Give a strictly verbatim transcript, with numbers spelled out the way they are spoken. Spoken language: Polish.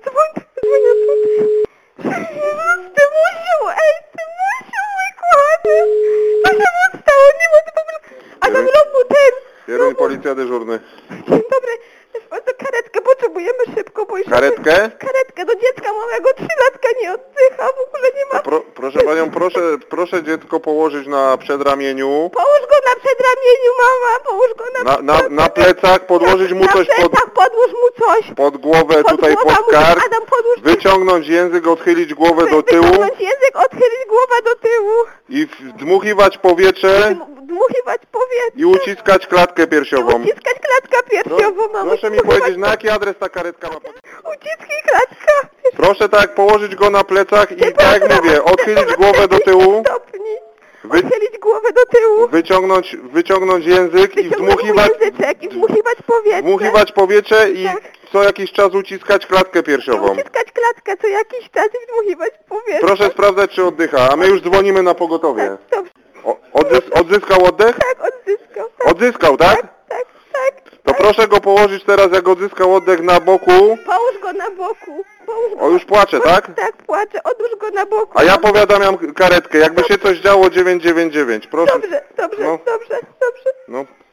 dzwoń, dzwoń tutaj. Tymusiu, ej, Tymusiu, mój kochany. Co się mu stało? Nie ma w ogóle... Adam, rób mu ten. Kierunek policja dyżurny. Dzień dobry. To karetkę potrzebujemy szybko, bo już... Karetkę? Karetkę do dziecka małego, trzylatka nie oddycha, w ogóle nie ma... Pro, proszę panią, proszę, proszę dziecko położyć na przedramieniu. Połóż go na przedramieniu, mama, połóż go na... Na, na, na plecach, podłożyć mu coś na pod, plecach, podłóż mu coś. pod głowę, Pod tutaj głowa pod mu- kark. Adam, podłóż... Wyciągnąć język, odchylić głowę do tyłu Wyciągnąć język, odchylić głowę do tyłu. i dmuchiwać powietrze Dm- Dmuchiwać powietrze. i uciskać klatkę I piersiową. uciskać klatkę piersiową, mamo. Proszę mi Dmuchiwać- powiedzieć, na jaki adres ta karetka ma podjechać? Uciskaj klatka. Proszę tak położyć go na plecach i tak jak Temperatura- mówię, odchylić temperatura głowę do czterdzieści tyłu, stopni. Wy- Odchylić głowę do tyłu. wyciągnąć, wyciągnąć język i Wyciągnąć mu dmuchiwać, języczek i dmuchiwać powietrze. dmuchiwać powietrze i Tak. co jakiś czas uciskać klatkę I piersiową. uciskać klatkę co jakiś czas i dmuchiwać powietrze. Proszę sprawdzać, czy oddycha, a my już dzwonimy na pogotowie. Tak, dobrze. O, odzys odzyskał oddech? Tak, odzyskał. Tak, Odzyskał, tak? tak, tak. To tak. proszę go położyć teraz, jak odzyskał oddech, na boku. Połóż go na boku. Połóż go O, już płacze, tak? Tak, płacze. Odłóż go na boku. A ja powiadamiam karetkę, jakby się coś działo dziewięćset dziewięćdziesiąt dziewięć. Proszę. Dobrze, dobrze, No. dobrze, dobrze. No.